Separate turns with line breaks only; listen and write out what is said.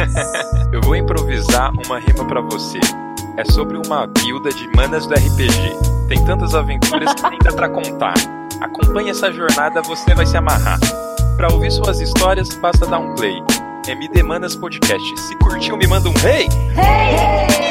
Eu vou improvisar uma rima pra você. É sobre uma guilda de manas do RPG. Tem tantas aventuras que nem dá pra contar. Acompanhe essa jornada, você vai se amarrar. Pra ouvir suas histórias, basta dar um play. MD Manas Podcast. Se curtiu, me manda um hey!
Hey!